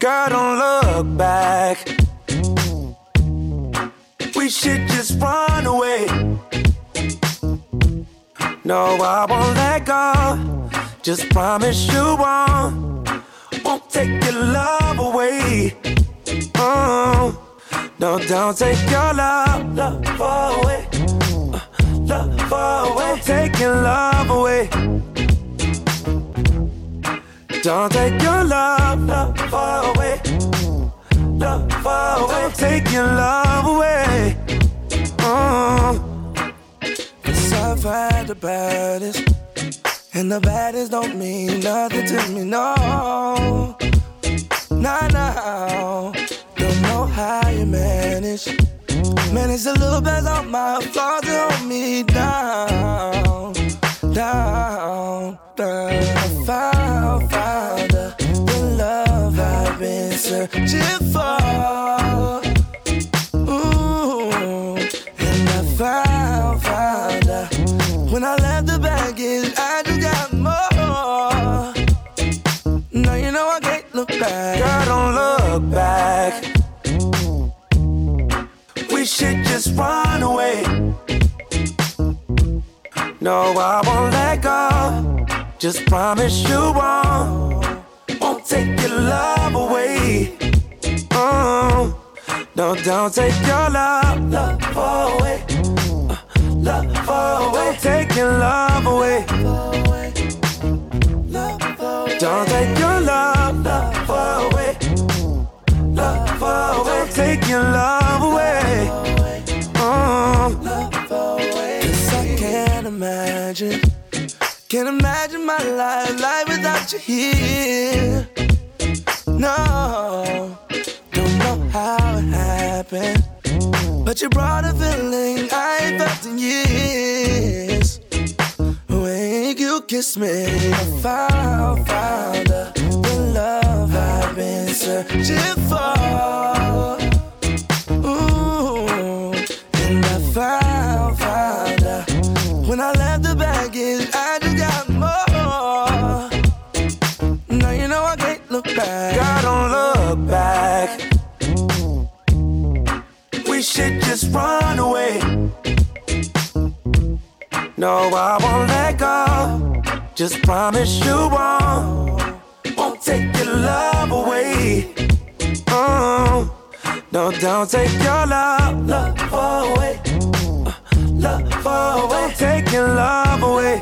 Girl, don't look back. We should just run away. No, I won't let go. Just promise you won't take your love away. Oh, no, don't take your love away. Love away. Take your love away. Don't take your love away. Love away. Take your love away. Oh, 'cause I've had the baddest, and the baddest don't mean nothing to me, no. Nah, no. Don't know how you manage. Manage a little bit on my flaws to hold me down, down, down. I found the love I've been searching for. Ooh, and I found when I left the baggage, I just got more. Now you know I can't look back. Girl, don't look back. We should just run away. No, I won't let go. Just promise you won't take your love away. Oh, no, don't take your love away. Love away. Take your love away. Don't take your love away. Love away. Take your love away. Oh, 'cause I can't imagine my life without you here. No, don't know how it happened, but you brought a feeling I ain't felt in years. When you kissed me, I found the love I've been searching for. Ooh, and I found when I left the baggage, I just got more. Now you know I can't look back. Girl, don't look back. We should just run away. No, I won't let go. Just promise you won't take your love away. Oh, no, don't take your love away. Love away. Take your love away.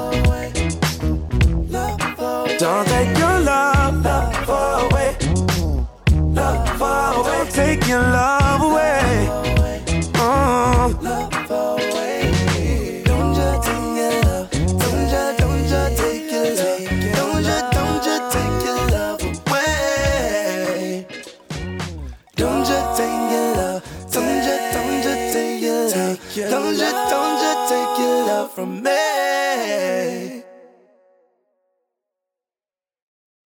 Don't take your love away. Love away. Take your love away. Oh, love away. Don't just take your love. Don't just take your love. Don't just take your love away. Don't just take your love. Don't just take your love. Don't just take your love from me.